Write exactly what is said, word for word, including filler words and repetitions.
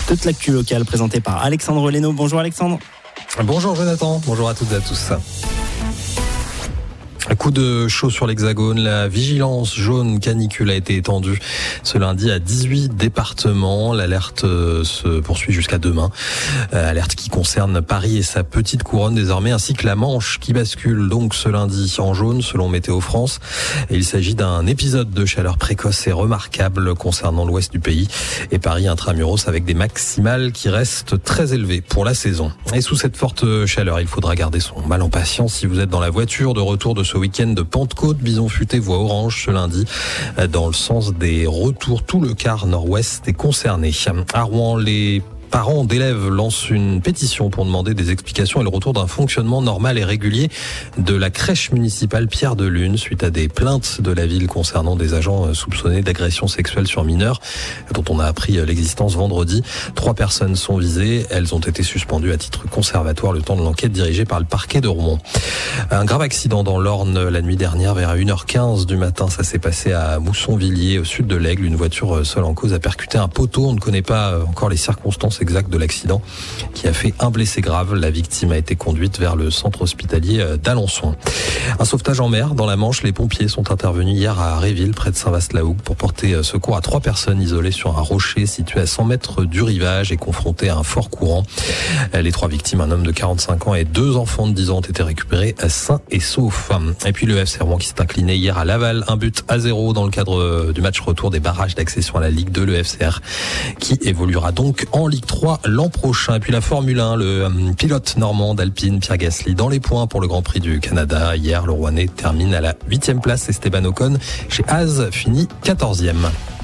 Toute l'actu locale présentée par Alexandre Leno. Bonjour Alexandre. Bonjour Jonathan, bonjour à toutes et à tous. Un coup de chaud sur l'Hexagone, la vigilance jaune canicule a été étendue ce lundi à dix-huit départements. L'alerte se poursuit jusqu'à demain. Alerte qui concerne Paris et sa petite couronne désormais, ainsi que la Manche qui bascule donc ce lundi en jaune selon Météo France. Et il s'agit d'un épisode de chaleur précoce et remarquable concernant l'ouest du pays et Paris intramuros avec des maximales qui restent très élevées pour la saison. Et sous cette forte chaleur, il faudra garder son mal en patience si vous êtes dans la voiture de retour de ce week-end de Pentecôte. Bison futé voie orange ce lundi dans le sens des retours. Tout le quart nord-ouest est concerné. À Rouen, les parents d'élèves lancent une pétition pour demander des explications et le retour d'un fonctionnement normal et régulier de la crèche municipale Pierre de Lune suite à des plaintes de la ville concernant des agents soupçonnés d'agression sexuelle sur mineurs dont on a appris l'existence vendredi. Trois personnes sont visées. Elles ont été suspendues à titre conservatoire le temps de l'enquête dirigée par le parquet de Rouen. Un grave accident dans l'Orne la nuit dernière vers une heure quinze du matin. Ça s'est passé à Mousson-Villiers au sud de l'Aigle. Une voiture seule en cause a percuté un poteau. On ne connaît pas encore les circonstances exact de l'accident qui a fait un blessé grave. La victime a été conduite vers le centre hospitalier d'Alençon. Un sauvetage en mer dans la Manche. Les pompiers sont intervenus hier à Réville, près de Saint-Vaast-la-Hougue, pour porter secours à trois personnes isolées sur un rocher situé à cent mètres du rivage et confrontées à un fort courant. Les trois victimes, un homme de quarante-cinq ans et deux enfants de dix ans, ont été récupérés sains et saufs. Et puis le F C Rouen qui s'est incliné hier à Laval, un but à zéro dans le cadre du match retour des barrages d'accession à la Ligue deux. Le F C R qui évoluera donc en Ligue trois l'an prochain. Et puis la Formule un, le pilote normand d'Alpine, Pierre Gasly, dans les points pour le Grand Prix du Canada. Hier, le Rouennais termine à la huitième place. Esteban Ocon chez Haas finit quatorzième.